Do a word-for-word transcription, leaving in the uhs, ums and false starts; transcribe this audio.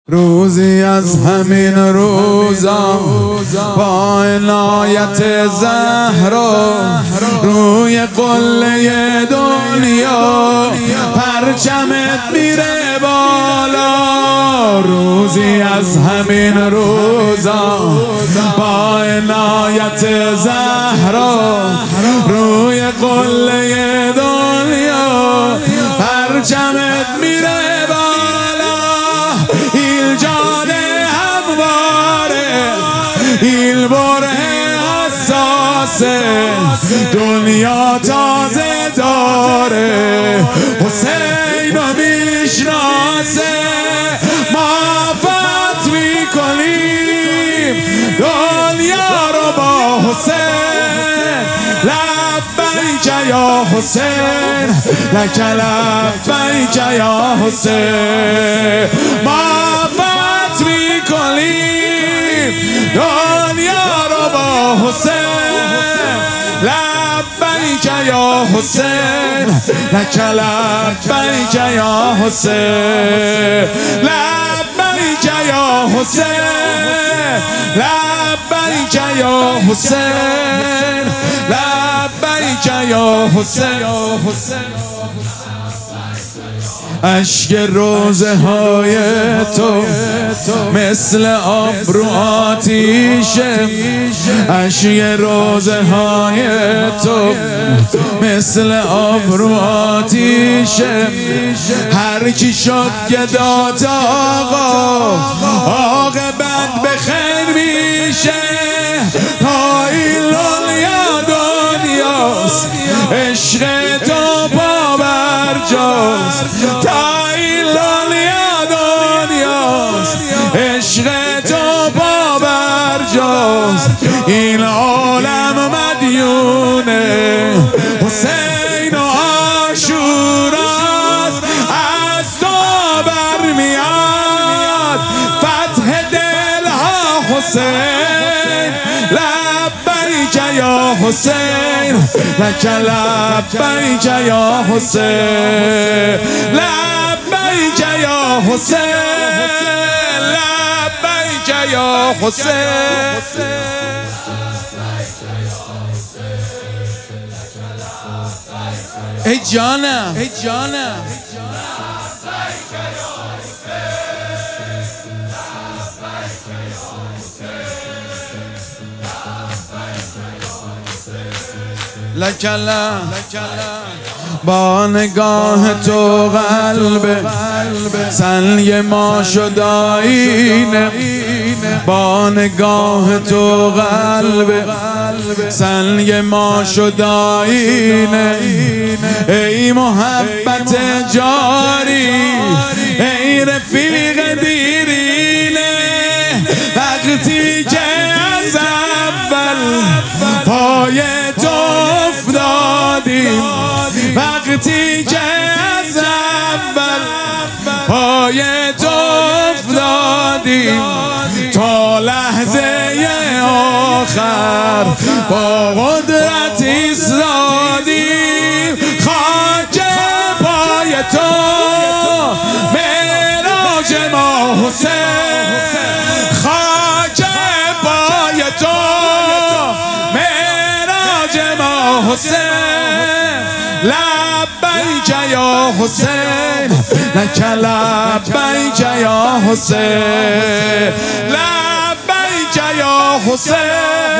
روزی از همین روزا با عنایت زهرا روی قله دنیا پرچمت میره بالا. روزی از همین روزا با عنایت زهرا روی قله دنیا پرچمت میره ایل بره حساسه دنیا تازه داره حسین رو میشناسه ما فت میکنیم دنیا رو با حسین. لبیک یا حسین لک لبیک یا حسین ما فت میکنیم دنیا رو با حسین. لبیک یا حسین لک لبیک یا حسین لبیک یا حسین لبیک یا حسین لبیک یا حسین. اشک روزه های تو مثل آب رو آتیشه اشک روزه های تو مثل آب رو آتیشه هر کی شد گدات آقا عاقبت به خیر میشه. تا این دنیا دنیاست عشق تو پا برجاست تا این دنیا دنیاست عشق تو پا برجاست. این عالم مدیونه حسین و عاشوراست از تو برمیاد فتح دلها حسین. لبیک یا حسین لک لبیک یا حسین لبیک یا حسین لبیک یا حسین. ای جانم ای جانم لکلا با نگاه تو قلب سنگ ما شد آینه با نگاه تو قلب سنگ ما شد آینه. ای محبت جاری ای رفیق دیرینه وقتی که از اول پای تو افتادیم وقتی که از اول پای تو افتادیم تا لحظه آخر با قدرت ایستادیم. خاک پای تو معراج ما حسین خاک پای تو معراج ما حسین. لبیک یا حسین لک لبیک یا حسین لبیک یا حسین